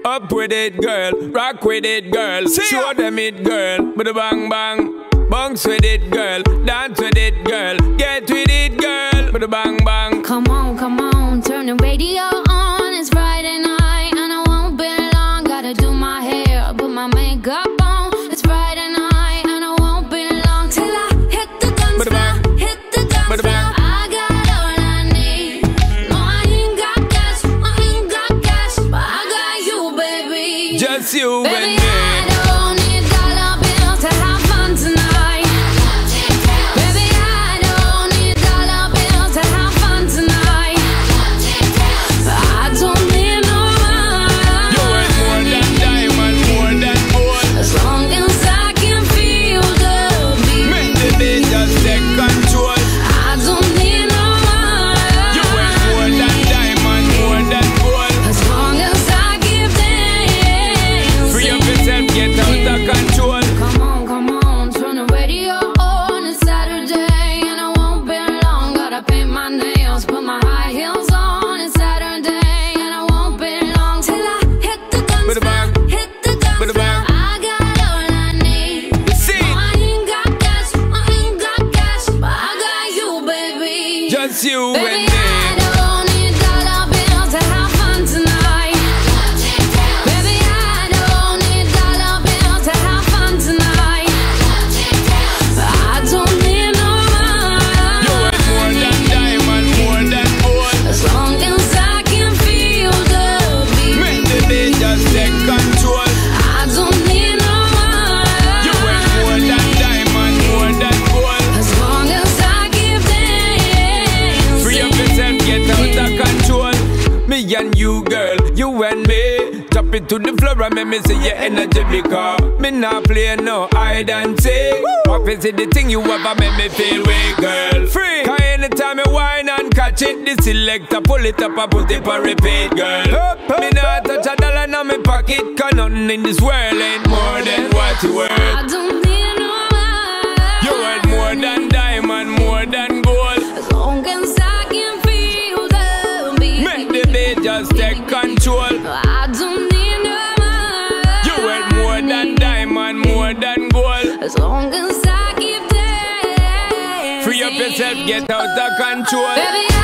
Up with it, girl. Rock with it, girl. Show them it, girl. With a bang bang. Bounce with it, girl. Dance with it, girl. Get with it, girl. With a bang bang. Come on, turn the radio on. It's Friday night and I won't be long. Gotta do my hair, put my makeup on. It's Friday night and I won't be long till I hit the dance floor, hit the dance floor. I got all I need. No, I ain't got cash, but I got you, baby. Just you Baby, and me. I don't need dollar bills to have fun tonight. Baby, I don't need dollar bills to have fun tonight. I don't need no money. You ain't more than diamond, more than gold. As long as I can feel the beat. Make the beat just take control. I don't need no money. You ain't more than diamond, more than gold. As long as I give dance. Free up yourself, get out of control. Come on, turn the radio on. It's Saturday and I won't be long. Gotta paint my nails, put my high heels on. It's Saturday and I won't be long till I hit the dance floor, hit the dance floor. I got all I need. See? No, I ain't got cash, but I got you, baby. Just you Baby, and me. I don't need dollar bills to have fun tonight. Baby, I don't need dollar bills to have fun tonight. I don't need no You money. ain't more than diamond, more than gold. As long as I can feel the Make beat. the beat just take control. I don't need no You ain't more money. than diamond, more than gold. As long as I give dance. Free up yourself, get out of control. Me and you, girl, you and me. Drop it to the floor and make me see your energy because me not play no hide and seek. Office is the thing you ever make me feel weak, girl. Free. Cause anytime you whine and catch it, the selector pull it up and put it on repeat, girl. Me not touch a dollar in my pocket, cause nothing in this world ain't more than what you worth. I don't need no money. You worth more than diamond, more than gold. As long as I can feel the beat. Make the beat just take control. I don't need no money. You worth more than diamond, more than gold. As long as I keep dancing. Free up yourself, get out of control. Baby,